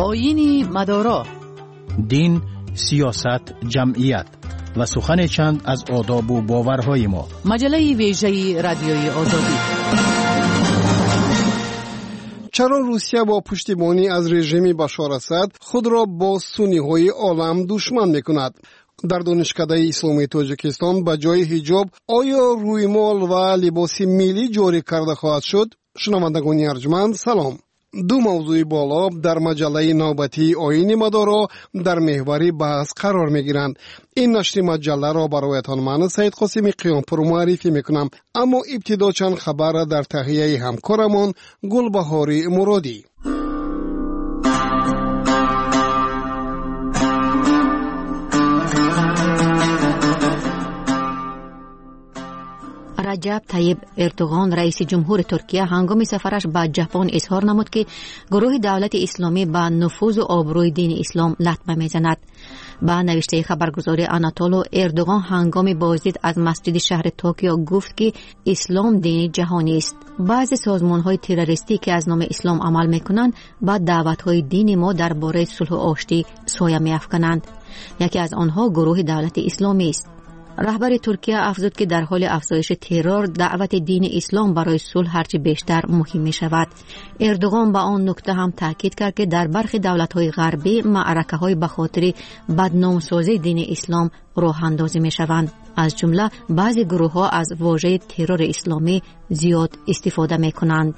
آیین مدارا، دین، سیاست، جمعیت و سخن چند از آداب و باورهای ما. مجله ویژه رادیوی آزادی. چرا روسیه با پشتیبانی از رژیم بشار اسد خود را با سنی‌های عالم دشمن می‌کند؟ در دانشکده اسلامی تاجیکستان به جای حجاب آیا رویمال و لباس ملی جاری کرده خواهد شد؟ شنوندگان ارجمند سلام. دو موضوع بالا در مجله نوبتی آیین مدارا در محور بحث قرار میگیرند. این نشر مجله را برایتان من سید قاسمی قیامپور معرفی میکنم، اما ابتدا چند خبر در تهیه همکارمان گلبهاری مرادی. رجب طیب اردوغان رئیس جمهور ترکیه هنگام سفرش به ژاپن اظهار نمود که گروه دولت اسلامی به نفوذ و آبروی دین اسلام لطمه میزند. با نوشته خبرگزاری آناتولو، اردوغان هنگام بازدید از مسجد شهر توکیو گفت که اسلام دین جهانی است. بعضی سازمان‌های تروریستی که از نام اسلام عمل می‌کنند با دعوت‌های دین ما درباره صلح و آشتی سایه می‌افکنند. یکی از آنها گروه دولت اسلامی است. رهبر ترکیه افزود که در حال افزایش ترور دعوت دین اسلام برای صلح هرچه بیشتر مهم می شود. اردوغان با آن نکته هم تاکید کرد که در برخی دولت‌های غربی معرکه‌های به خاطر بدنامسازی دین اسلام راه اندازی می شوند. از جمله بعضی گروه‌ها از واژه ترور اسلامی زیاد استفاده می کنند.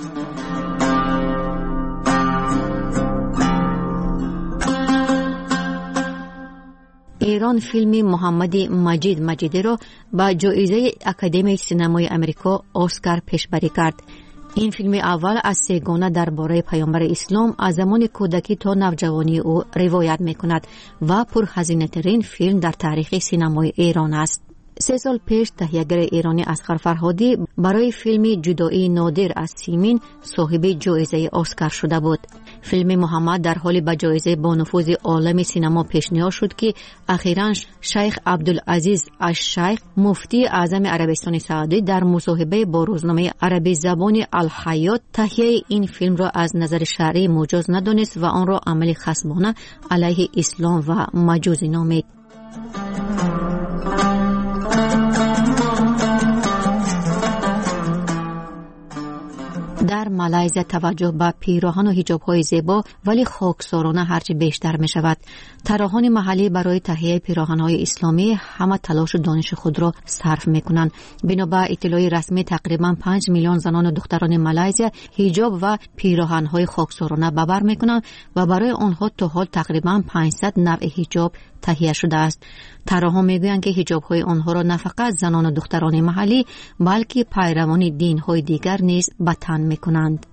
ایران فیلم محمد مجید مجیدی را با جایزه اکادمی سینمای امریکا اسکار پیشبری کرد. این فیلم اول از سگانه درباره پیامبر اسلام از زمان کودکی تا نوجوانی او روایت می‌کند و پرهزینه ترین فیلم در تاریخ سینمای ایران است. 3 سال پیش تهیه‌گر ایرانی اصغر فرهادی برای فیلم جدایی نادر از سیمین صاحب جایزه اسکار شده بود. فیلم محمد در حال به جایزه با نفوذ عالم سینما پیشنهاد شد که اخیراً شیخ عبدالعزیز الشیخ مفتی اعظم عربستان سعودی در مصاحبه با روزنامه عربی زبان الحیات تهیه این فیلم را از نظر شرعی مجاز ندانست و آن را عمل خصمانه علیه اسلام و مجوسی نامید. در مالایزیا توجه به پیراهن و حجاب‌های زیبا ولی خاکسارانه هرچه بیشتر می شود. طراحان محلی برای تهیه پیراهن‌های اسلامی همه تلاش و دانش خود را صرف می کنند. بنابر اطلاع رسمی تقریباً 5 میلیون زنان و دختران مالایزیا حجاب و پیراهن‌های خاکسارانه به بر می کنند و برای آنها تا حال تقریباً 500 نوع حجاب تهیه شده است. طراحان میگویند که حجاب‌های آنها را نه فقط زنان و دختران محلی بلکه پیروان دین‌های دیگر نیز به تن می‌کنند.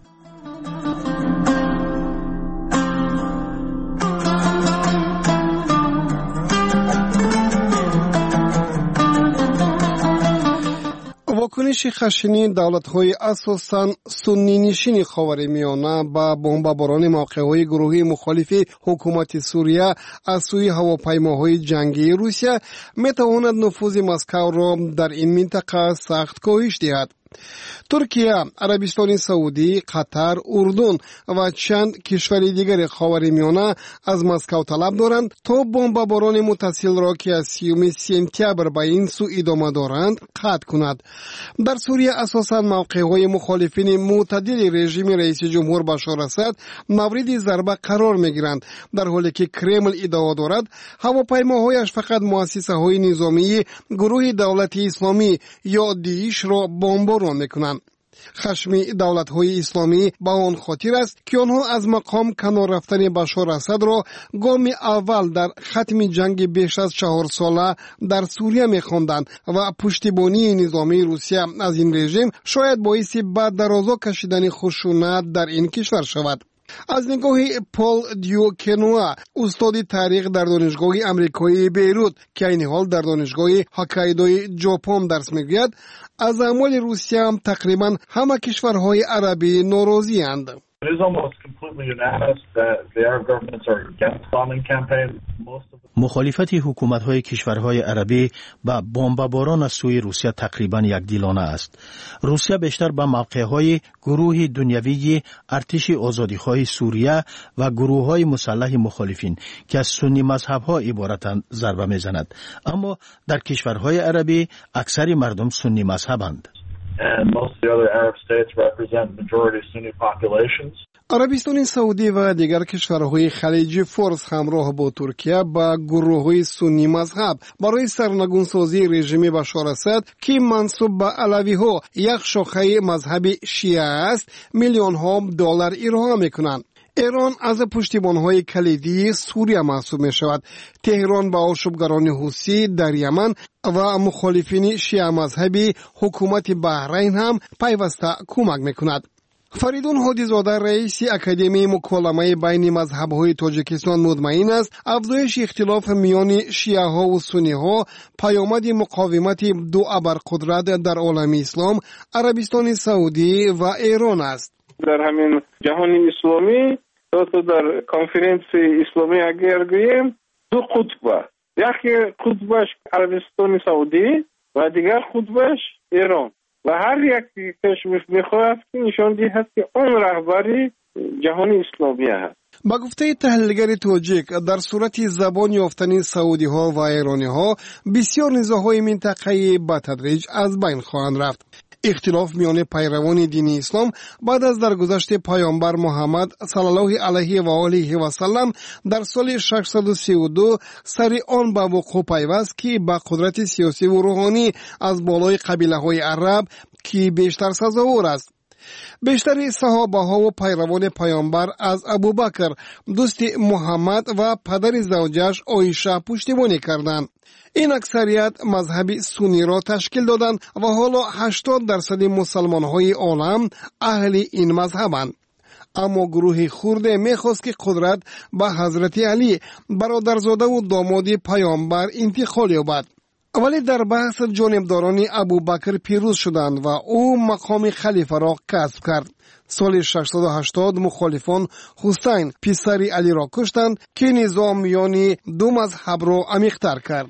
واکنش خشنی دولت‌های اساساً سنی نشین خاورمیانه با بمباران موقع‌های گروهی مخالف حکومت سوریه از سوی هواپیماهای جنگی روسیه می‌تواند نفوذ مسکو را در این منطقه سخت کاهش دهد. ترکیه، عربستان سعودی، قطر، اردن و چند کشور دیگر خاورمیانه از مسکو طلب دارند تا بمباران متصل را که از 30 سپتامبر به این سو ادامه دارند قطع کند. در سوریه اساساً موقع‌های مخالفین معتدل رژیم رئیس جمهور بشار اسد مورد ضربه قرار می‌گیرند، در حالی که کرمل ادعا دارد هواپیماهایش فقط مؤسسه‌های نظامی گروه دولت اسلامی یا داعش را بمباران می‌کنند. خشم دولت‌های اسلامی با آن خاطر است که آنها از مقام کنار رفتن بشار اسد را گام اول در ختم جنگ بیش از 4 ساله در سوریه می‌خواندند و پشتیبانی نظامی روسیه از این رژیم شاید باعث به درازا کشیدن خشونت در این کشور شود. از نگاه پول دیوکنوا، استاد تاریخ در دانشگاه امریکایی بیروت که این حال در دانشگاه هوکایدو ژاپن درس می‌گوید، از اعمال روسیه هم تقریبا همه کشورهای عربی ناراضی اند. It is almost completely unanimous that the Arab governments are against bombing campaigns. مخالفت حکومت‌های کشورهای عربی با بمباران از سوی روسیه تقریباً یکدیلانه است. روسیه بیشتر به موقع‌های گروه دنیوی ارتش آزادی‌خواه سوریه و گروه‌های مسلح مخالفین که از سنی مذهب‌ها عبارتند ضربه می‌زند. اما در کشورهای عربی اکثر مردم سنی مذهبند. And most of the other Arab states represent majority Sunni populations. عربستان سعودی و دیگر کشورهای خلیج فارس همراه با ترکیه با گروه‌های سنی مذهب برای سرنگونسازی رژیم بشار اسد که منسوب به علوی‌ها یک شاخه مذهبی شیعه است میلیون‌ها دلار ارائه می‌کنند. ایران از پشتیبان‌های کلیدی سوریه محسوب می‌شود. تهران با آشوبگران حوثی در یمن و مخالفین شیعه مذهبی حکومت بحرین هم پیوسته کمک می‌کند. فریدون هادیزاده رئیس اکادمی مکالمه بین مذهب‌های تاجیکستان مطمئن است افزایش اختلاف میان شیعه‌ها و سنی‌ها پیامد مقاومت دو ابرقدرت در عالم اسلام عربستان سعودی و ایران است. در همین جهان اسلامی تو در کنفرانس اسلامی اگر گوییم دو قطب، یکی قطبش عربستان سعودی و دیگر قطبش ایران و هر یک کشور میخواهد که نشان دهد که آن رهبری جهان اسلامی است. با گفته تحلیلگر تاجیک در صورت زبان یافتن سعودی ها و ایرانی ها بسیار نزاع‌های منطقه‌ای به تدریج از بین خواهند رفت. اختلاف میان پیروان دین اسلام بعد از درگذشت پیامبر محمد صلی الله علیه و آله و سلم در سال 632 سر آن به وقوع پیوست که با قدرت سیاسی و روحانی از بالای قبیله‌های عرب که بیشتر سزاوار است. بیشتر صحابه ها و پیروان پیامبر از ابوبکر دوست محمد و پدر زوجش عایشه پشتیبانی کردند. این اکثریت مذهب سنی را تشکیل دادند و حالا 80% مسلمان های عالم اهل این مذهبند. اما گروه خرده میخواست که قدرت به حضرت علی برادرزاده و داماد پیامبر انتقال یابد. ولی در بحث جانبداران ابوبکر پیروز شدند و او مقام خلیفه را کسب کرد. سال 680 مخالفان حسین پسر علی را کشتند که نظام میان دو مذهب را عمیق‌تر کرد.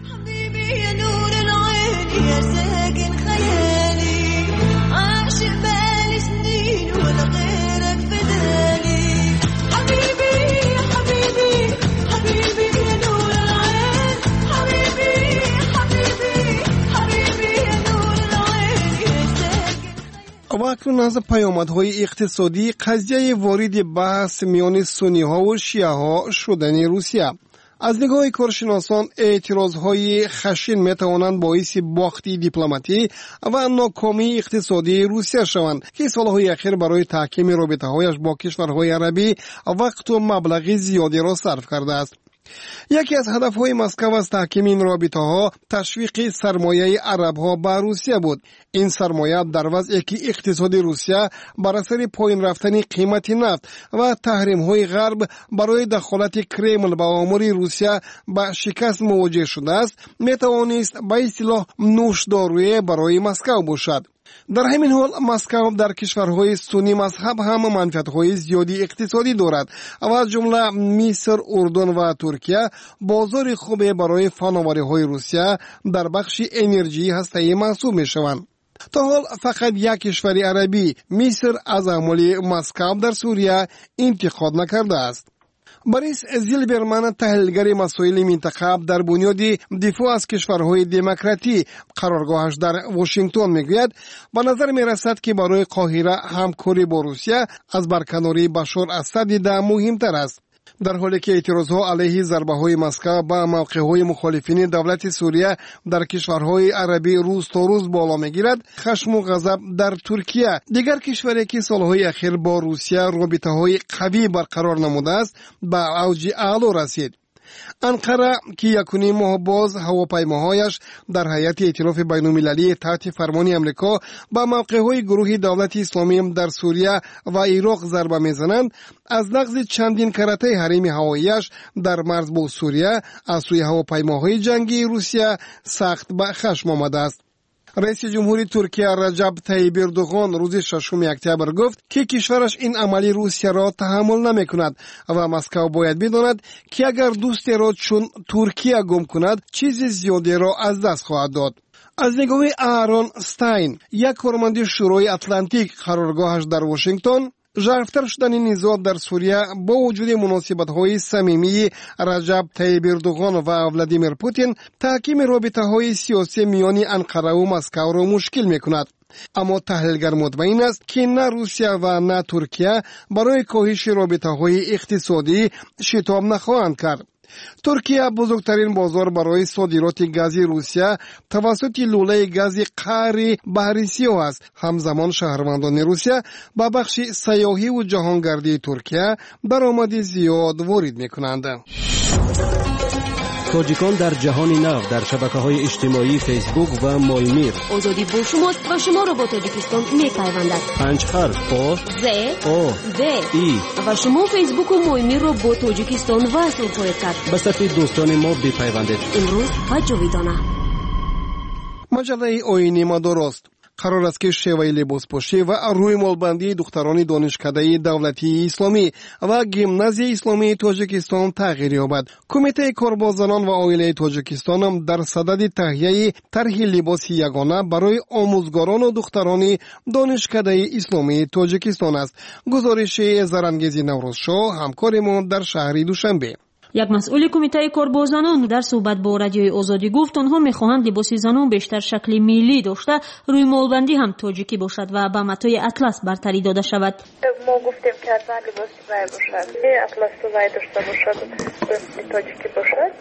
و اکنون از پیامدهای اقتصادی قضیه وارد بحث میان سنی ها و شیعه ها شدن روسیه. از نگاه کارشناسان اعتراضهای خشن میتوانند باعث باخت دیپلماتی و ناکامی اقتصادی روسیه شوند که سالهای اخیر برای تحکیم رابطه‌هایش با کشورهای عربی وقت و مبلغ زیادی را صرف کرده است. یکی از هدفهای مسکو از تحکیم این رابطه‌ها تشویق سرمایه عرب‌ها به روسیه بود. این سرمایه در وضعی که اقتصاد روسیه بر اثر پایین رفتن قیمت نفت و تحریم‌های غرب برای دخالت کرمل به امور روسیه با شکست مواجه شده است، میتوانست به اصطلاح نوشداروی برای مسکو باشد. در همین حال مسکو در کشورهای سنی مذهب هم منفعت‌های زیادی اقتصادی دارد و از جمله مصر، اردن و ترکیه بازار خوبی برای فناوری‌های روسیه در بخش انرژی هسته‌ای محسوب می‌شوند. تا حال فقط یک کشور عربی مصر از اعمال مسکو در سوریه انتقاد نکرده است. بریس زیلبرمن تحلیلگر مسائل منطقه در بنیاد دفاع از کشورهای دموکراتی قرارگاهش در واشنگتن میگوید به نظر میرسد که برای قاهره همکاری با روسیه از برکناری بشار اسد دیده مهمتر است. در حالی که اعتراضها علیه ضربه‌های مسکو به موقع‌های مخالفین دولت سوریه در کشورهای عربی روز تا روز بالا می‌گیرد، خشم و غضب در ترکیه، دیگر کشوری که سالهای اخیر با روسیه رابطه‌های قوی برقرار نموده است، به اوج اعلا رسید. انقره که یکونی ماه باز هواپیماهایش در هیئت ائتلاف بین‌المللی تحت فرمان امریکا با موقع‌های گروه دولت اسلامی در سوریه و عراق ضربه می‌زنند، از نقض چندین کرته حریم هوایی‌اش در مرز با سوریه از سوی هواپیماهای جنگی روسیه سخت به خشم آمده است. رئیس جمهوری ترکیه رجب طیب اردوغان روز 6 اکتبر گفت که کشورش این عملی روسیه را تحمل نمی‌کند و مسکو باید بداند که اگر دوستی را چون ترکیه گم کند چیز زیادی را از دست خواهد داد. از نگاه آرون استاین، یک کارمند شورای اتلانتیک قرارگاهش در واشنگتن، ژرفتر شدن نزاع در سوریه با وجود مناسبت‌های صمیمی رجب طیب اردوغان و ولادیمیر پوتین تحکیم رابطه‌های سیاسی میان انقره و مسکو را مشکل می‌کند. اما تحلیلگر مطمئن است که نه روسیه و نه ترکیه برای کاهش رابطه‌های اقتصادی شتاب نخواهند کرد. ترکیه بزرگترین بازار برای صادرات گاز روسیه توسط لوله گاز قعر بحر سیاه است. همزمان شهروندان روسیه با بخش سیاحی و جهانگردی ترکیه درآمد زیاد وارد می‌کنند. تاجیکان در جهان نو در شبکه‌های اجتماعی فیسبوک و مایمیر. آزادی با شماست و شما را با تاجیکستان می‌پیوندد. 5 حرف آ ز او د ای و شما فیسبوک و مایمیر را با تاجیکستان وصل خواهید کرد. به صفحه دوستان ما بپیوندید. امروز و جاویدانه. مجله آیین ما درست. قرار است که شیوه لباس پوشی و روی مالبندی دختران دانشکده دولتی اسلامی و گیمنازیای اسلامی تاجیکستان تغییر یابد. کمیته کارباز زنان و عائله تاجیکستان هم در صدد تهیه طرح لباس یگانه برای آموزگاران و دختران دانشکده اسلامی تاجیکستان است. گزارش زرانگیز نوروزشاه همکارمان در شهر دوشنبه. یک مسئول کمیته کارباز زنان در صحبت با رادیوی آزادی گفت آنها میخواهند لباس زنان بیشتر شکل ملی داشته، روی مالبندی هم تاجیکی باشد و به متای اطلس برتری داده شود. ما گفتیم که حتما لباس زنان باشد، اطلس زنان داشته باشد، تاجیکی باشد.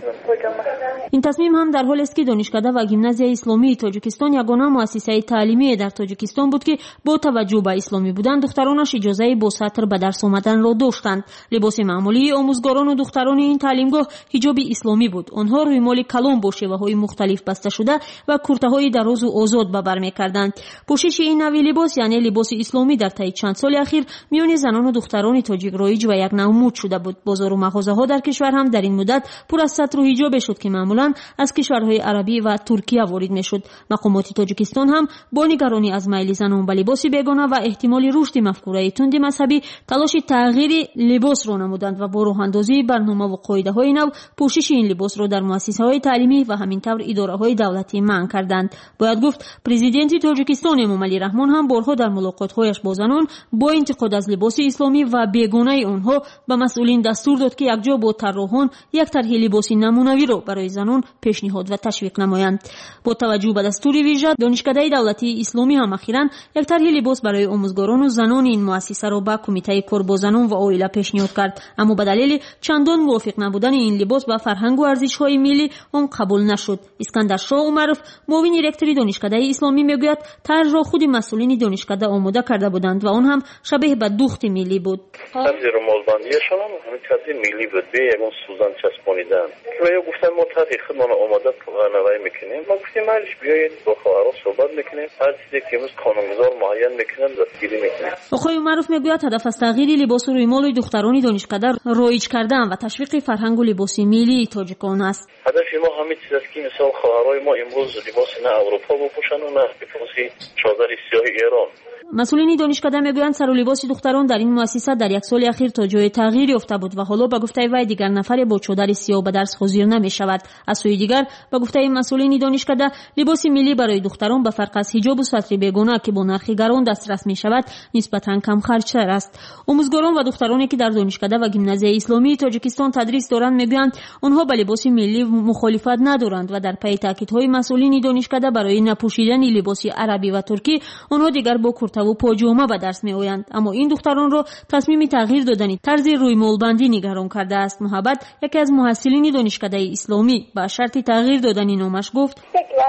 این تصمیم هم در حالی است که دانشکده و گیمنازیای اسلامی تاجیکستان یگانه مؤسسه تعلیمی در تاجیکستان بود که با توجه به اسلامی بودن دخترانش اجازه با سطر به درس آمدن را داشتند. لباس معمولی آموزگاران و دختران این تعلیمگاه حجاب اسلامی بود. آنها روی مال کلام با شیوه‌های مختلف بسته شده و کرته‌های دراز و آزاد به بر می‌کردند. پوشش این نوع لباس یعنی لباس اسلامی در طی چند سال اخیر میان زنان و دختران تاجیک رایج و یک نوع مد شده بود. بازار و مغازه‌ها در کشور هم در این مدت پر از سطر و حجاب شد که معمولاً از کشورهای عربی و ترکیه وارد می‌شد. مقامات تاجیکستان هم با نگرانی از میل زنان به لباس بیگانه و احتمال رشد مفکوره تند مذهبی تلاش تغییر لباس را نمودند و با راه‌اندازی برنامه و قاعده‌های نو پوشش این لباس را در مؤسسه‌های تعلیمی و همینطور اداره‌های دولتی منع کردند. باید گفت پرزیدنت تاجیکستان امامعلی رحمان هم بارها در ملاقات‌هایش با زنان با انتقاد از لباس اسلامی و بیگانه آنها به مسئولین دستور داد که یکجا با طراحان یک طرح لباس نمونوی را برای زنان پیشنهاد و تشویق نمایند. با توجه به دستور ویژه دانشکده دولتی اسلامی هم اخیراً یک طرح لباس برای آموزگاران و زنان این مؤسسه را به کمیته کارباز زنان و عائله پیشنهاد کرد، اما به دلیل چندان موافق نبودن این لباس با فرهنگ و ارزش‌های ملی آن قبول نشد. اسکندر شاه عمرов معاون رکتور دانشکده اسلامی میگوید طرح را خود مسئولین دانشکده آماده کرده بودند و آن هم شبیه به دوخت ملی بود. طرح مالبندیشان هم همین طرح ملی بود، به یگان سوزن چسبانیدن که یا گفتن ما طرح خودمان آماده نوای میکنیم. ما گفتیم مالش بیایید با خواهرها صحبت میکنیم، هر چیزی که امروز قانونگذار معین میکنن دستگیری میکنیم. آقای عمرов میگوید هدف از تغییر لباس روی مال دختران دانشکده رایج کردن و تشویق فرهنگ و لباس ملی تاجیکان است. هدف ما همین چیز است که مثلا خواهرای ما امروز لباس نه اروپا بپوشن و نه لباس چادر سیاه ایران. مسئولین دانشکده میگویند سر و لباس دختران در این مؤسسه در یک سال اخیر تا جای تغییر یافته بود و حالا به گفته وی دیگر نفر با چادر سیاه به درس حاضر نمی‌شود. از سوی دیگر به گفته مسئولین دانشکده لباس ملی برای دختران به فرق از حجاب و سطر بیگانه که با نرخ گران دسترس می‌شود نسبتاً کم خرج‌تر است. آموزگاران و دخترانی که در دانشکده و گیمنازیای اسلامی تاجیکستان تدریس دارند میگویند آنها به لباس ملی مخالفت ندارند و در پی تاکیدهای مسئولین دانشکده برای نپوشیدن لباس عربی و ترکی آنها دیگر با کرته و پاجامه به درس میآیند. اما این دختران را تصمیم تغییر دادن طرز روی مالبندی نگران کرده است. محبت یکی از محصلین دانشکده اسلامی به شرط تغییر دادن نامش گفت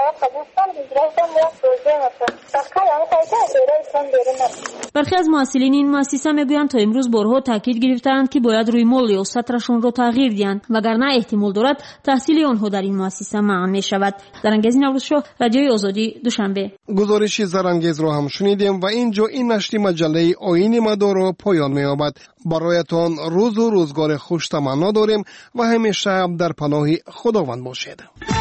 برخی از محصلین این مؤسسه میگویند تا امروز بارها تاکید گرفتند که باید روی مال یا سطرشون را تغییر دهند وگرنه احتمال دارد تحصیل آنها در این مؤسسه منع می شود. زرانگیز نوروزشاه، رادیوی آزادی، دوشنبه. گزارش زرانگیز را هم شنیدیم و اینجا این نشر مجله آیین مدار پایان می یابد. برایتان روز و روزگار خوش تمنا داریم و همیشه در پناه خداوند باشید.